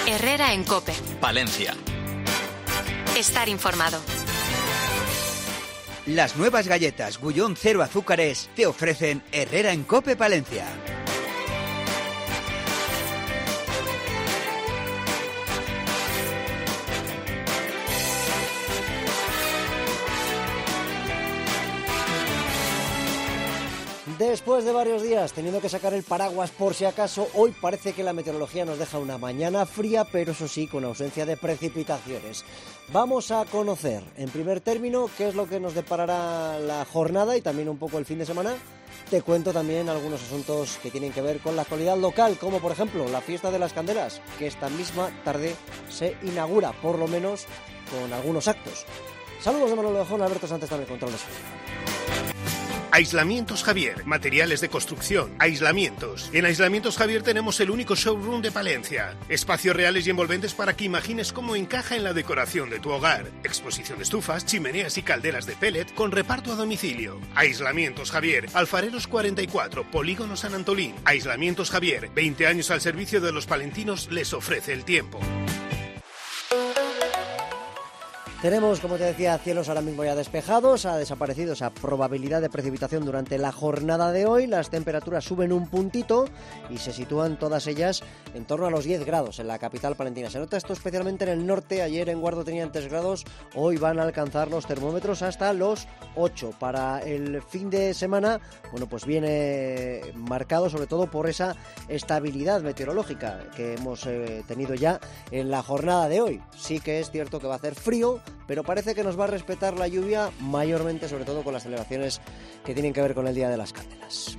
Herrera en COPE. Palencia. Estar informado. Las nuevas galletas Gullón 0 azúcares te ofrecen Herrera en COPE Palencia. Después de varios días teniendo que sacar el paraguas por si acaso, hoy parece que la meteorología nos deja una mañana fría, pero eso sí, con ausencia de precipitaciones. Vamos a conocer, en primer término, qué es lo que nos deparará la jornada y también un poco el fin de semana. Te cuento también algunos asuntos que tienen que ver con la actualidad local, como por ejemplo la Fiesta de las Candelas, que esta misma tarde se inaugura, por lo menos con algunos actos. Saludos de Manolo Lejón, Alberto Sánchez también, control de sonido. Aislamientos Javier, materiales de construcción, aislamientos. En Aislamientos Javier tenemos el único showroom de Palencia. Espacios reales y envolventes para que imagines cómo encaja en la decoración de tu hogar. Exposición de estufas, chimeneas y calderas de pellet con reparto a domicilio. Aislamientos Javier, Alfareros 44, Polígono San Antolín. Aislamientos Javier, 20 años al servicio de los palentinos, les ofrece el tiempo. Tenemos, como te decía, cielos ahora mismo ya despejados, ha desaparecido esa probabilidad de precipitación durante la jornada de hoy, las temperaturas suben un puntito y se sitúan todas ellas en torno a los 10 grados en la capital palentina. Se nota esto especialmente en el norte, ayer en Guardo tenían 3 grados, hoy van a alcanzar los termómetros hasta los 8. Para el fin de semana, bueno, pues viene marcado sobre todo por esa estabilidad meteorológica que hemos tenido ya en la jornada de hoy. Sí que es cierto que va a hacer frío, pero parece que nos va a respetar la lluvia mayormente, sobre todo con las celebraciones que tienen que ver con el Día de las Candelas.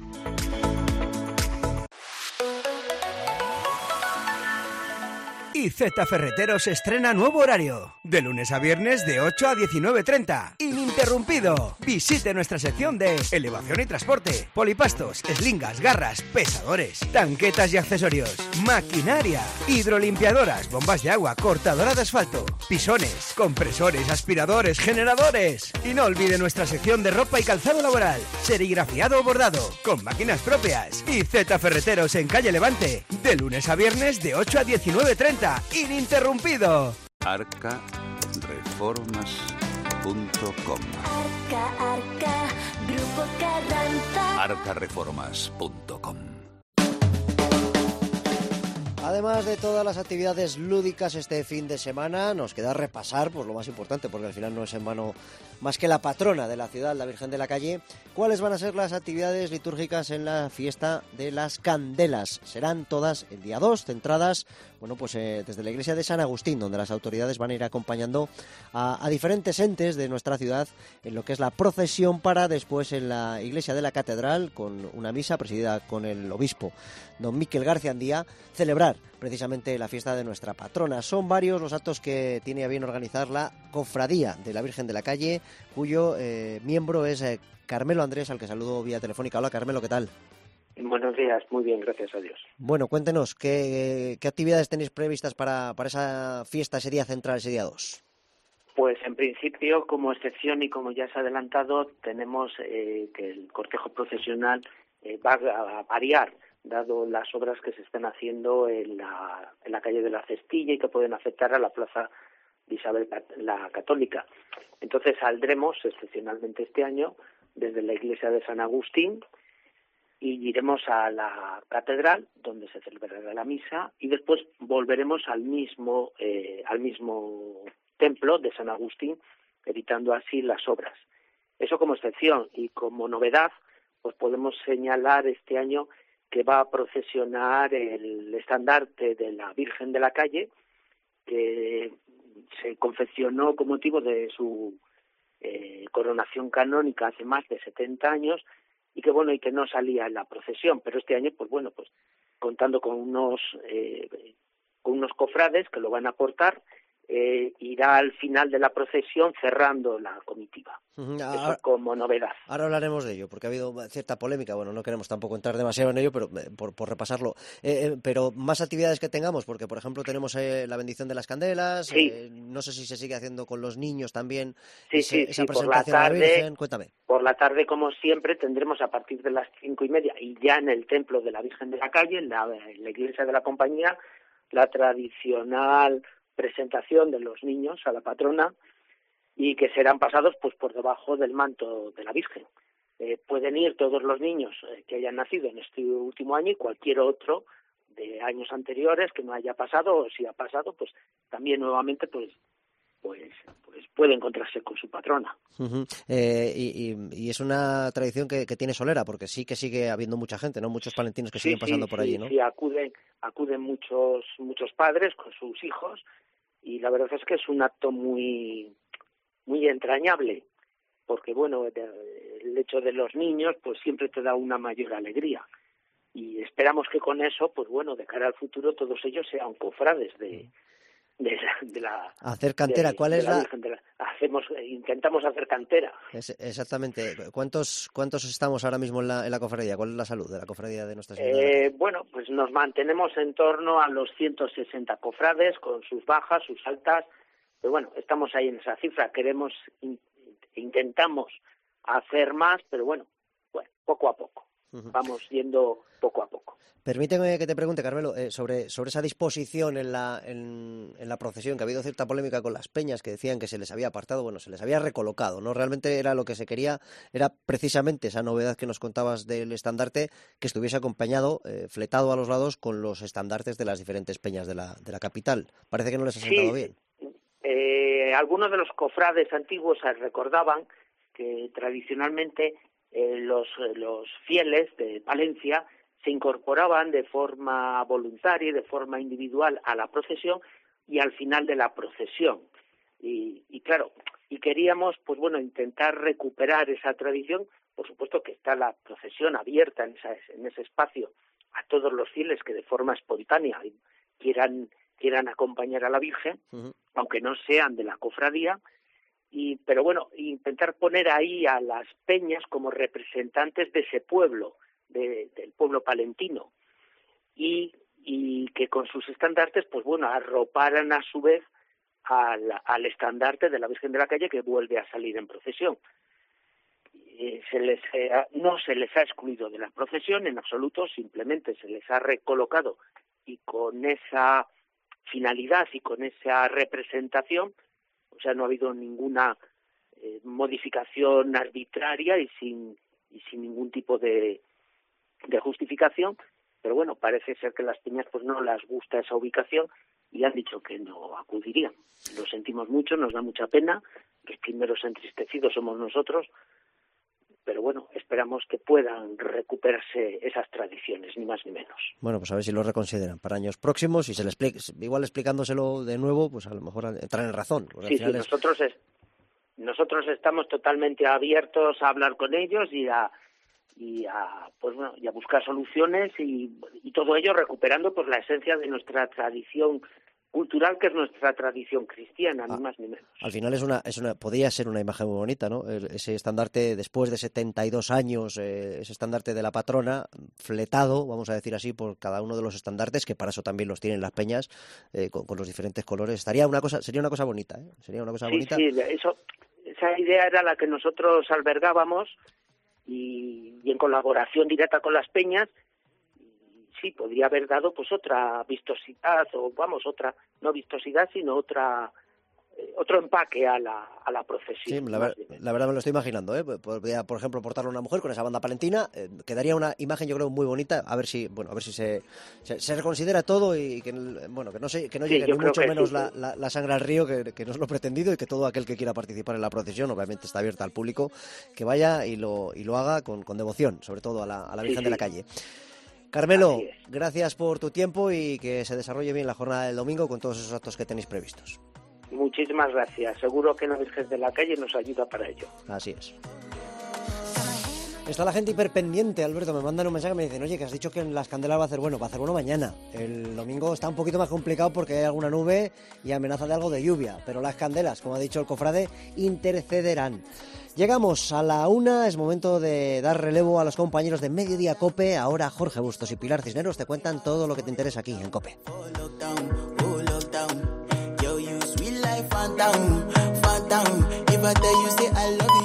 IZ Ferreteros estrena nuevo horario, de lunes a viernes de 8 a 19:30, ininterrumpido. Visite nuestra sección de elevación y transporte, polipastos, eslingas, garras, pesadores, tanquetas y accesorios, maquinaria, hidrolimpiadoras, bombas de agua, cortadora de asfalto, pisones, compresores, aspiradores, generadores. Y no olvide nuestra sección de ropa y calzado laboral, serigrafiado o bordado, con máquinas propias. IZ Ferreteros en calle Levante, de lunes a viernes de 8 a 19:30. Ininterrumpido. Arcareformas.com. Arca, Grupo Carranza. Arcareformas.com. Además de todas las actividades lúdicas este fin de semana, nos queda repasar pues lo más importante, porque al final no es en vano más que la patrona de la ciudad, la Virgen de la Calle. ¿Cuáles van a ser las actividades litúrgicas en la Fiesta de las Candelas? Serán todas el día 2, centradas desde la iglesia de San Agustín, donde las autoridades van a ir acompañando a diferentes entes de nuestra ciudad en lo que es la procesión, para después en la iglesia de la Catedral, con una misa presidida con el obispo don Miquel García Andía, celebrar precisamente la fiesta de nuestra patrona. Son varios los actos que tiene a bien organizar la Cofradía de la Virgen de la Calle, cuyo miembro es Carmelo Andrés, al que saludo vía telefónica. Hola Carmelo, ¿qué tal? Buenos días, muy bien, gracias a Dios. Bueno, cuéntenos, ¿qué actividades tenéis previstas para esa fiesta, ese día central, ese día 2? Pues en principio, como excepción y como ya se ha adelantado, tenemos que el cortejo procesional va a variar, dado las obras que se están haciendo en la calle de la Cestilla y que pueden afectar a la plaza de Isabel la Católica. Entonces saldremos excepcionalmente este año desde la iglesia de San Agustín y iremos a la catedral, donde se celebrará la misa, y después volveremos al mismo templo de San Agustín, evitando así las obras. Eso como excepción, y como novedad, pues podemos señalar este año que va a procesionar el estandarte de la Virgen de la Calle, que se confeccionó con motivo de su coronación canónica hace más de 70 años, y que no salía en la procesión, pero este año, pues contando con unos cofrades que lo van a aportar, irá al final de la procesión cerrando la comitiva. Eso como novedad. Ahora hablaremos de ello, porque ha habido cierta polémica. Bueno, no queremos tampoco entrar demasiado en ello, pero por repasarlo. Pero más actividades que tengamos, porque por ejemplo tenemos la bendición de las candelas. Sí. No sé si se sigue haciendo con los niños también. Sí, esa presentación por la tarde, de la Virgen. Cuéntame. Por la tarde, como siempre, tendremos a partir de las 5:30 y ya en el templo de la Virgen de la Calle, en la iglesia de la Compañía, la tradicional presentación de los niños a la patrona y que serán pasados pues por debajo del manto de la Virgen. Pueden ir todos los niños que hayan nacido en este último año y cualquier otro de años anteriores que no haya pasado, o si ha pasado, pues también nuevamente pues puede encontrarse con su patrona. Uh-huh. Y es una tradición que tiene solera, porque sí que sigue habiendo mucha gente, ¿no? Muchos palentinos que siguen pasando por allí, ¿no? Sí, acuden muchos padres con sus hijos, y la verdad es que es un acto muy muy entrañable, porque bueno, el hecho de los niños pues siempre te da una mayor alegría, y esperamos que con eso, pues bueno, de cara al futuro todos ellos sean cofrades de la hacer cantera. ¿Cuál es la? Intentamos hacer cantera. Exactamente. ¿Cuántos estamos ahora mismo en la cofradía? ¿Cuál es la salud de la cofradía de Nuestra Señora? Bueno, pues nos mantenemos en torno a los 160 cofrades, con sus bajas, sus altas, pero bueno, estamos ahí en esa cifra. Intentamos hacer más, pero bueno, poco a poco. Uh-huh. Vamos yendo poco a poco. Permíteme que te pregunte, Carmelo, sobre esa disposición en la procesión, que ha habido cierta polémica con las peñas que decían que se les había apartado, bueno, se les había recolocado, ¿no? Realmente era lo que se quería, era precisamente esa novedad que nos contabas del estandarte, que estuviese acompañado, fletado a los lados con los estandartes de las diferentes peñas de la capital. Parece que no les ha sentado bien. Algunos de los cofrades antiguos recordaban que tradicionalmente los fieles de Palencia se incorporaban de forma voluntaria y de forma individual a la procesión y al final de la procesión. Y claro, y queríamos, pues bueno, intentar recuperar esa tradición. Por supuesto que está la procesión abierta en ese espacio a todos los fieles que de forma espontánea quieran acompañar a la Virgen, uh-huh, aunque no sean de la cofradía. Pero bueno, intentar poner ahí a las peñas como representantes de ese pueblo, del pueblo palentino, y que con sus estandartes, pues bueno, arroparan a su vez al estandarte de la Virgen de la Calle, que vuelve a salir en procesión. No se les ha excluido de la procesión en absoluto, simplemente se les ha recolocado, y con esa finalidad y con esa representación, o sea, no ha habido ninguna modificación arbitraria y sin ningún tipo de justificación, pero bueno, parece ser que las peñas pues no les gusta esa ubicación y han dicho que no acudirían. Lo sentimos mucho, nos da mucha pena, los primeros entristecidos somos nosotros, pero bueno, esperamos que puedan recuperarse esas tradiciones, ni más ni menos. Bueno, pues a ver si lo reconsideran para años próximos, y se les igual explicándose de nuevo, pues a lo mejor entran en razón. Sí, nosotros estamos totalmente abiertos a hablar con ellos y a buscar soluciones y todo ello recuperando pues la esencia de nuestra tradición cultural, que es nuestra tradición cristiana, ni más ni menos. Al final podría ser una imagen muy bonita, ¿no? Ese estandarte, después de 72 años, ese estandarte de la patrona, fletado, vamos a decir así, por cada uno de los estandartes, que para eso también los tienen las peñas, con los diferentes colores. Sería una cosa bonita, ¿eh? Sería una cosa bonita. Sí, esa idea era la que nosotros albergábamos, y en colaboración directa con las peñas. Sí, podría haber dado pues otra vistosidad, no vistosidad, sino otro empaque a la procesión. Sí, la verdad me lo estoy imaginando, ¿eh? Podría, por ejemplo, portarlo una mujer con esa banda palentina, quedaría una imagen, yo creo, muy bonita. A ver si se reconsidera todo y que no llegue ni mucho menos la sangre al río, que no es lo pretendido, y que todo aquel que quiera participar en la procesión, obviamente está abierta al público, que vaya y lo haga con devoción, sobre todo a la Virgen de la Calle. Carmelo, gracias por tu tiempo y que se desarrolle bien la jornada del domingo con todos esos actos que tenéis previstos. Muchísimas gracias. Seguro que la Virgen de la Calle nos ayuda para ello. Así es. Está la gente hiperpendiente, Alberto. Me mandan un mensaje y me dicen: oye, que has dicho que en las Candelas va a hacer bueno mañana. El domingo está un poquito más complicado porque hay alguna nube y amenaza de algo de lluvia. Pero las Candelas, como ha dicho el cofrade, intercederán. Llegamos a la 1, es momento de dar relevo a los compañeros de Mediodía COPE. Ahora Jorge Bustos y Pilar Cisneros te cuentan todo lo que te interesa aquí en COPE. If I tell you say I love you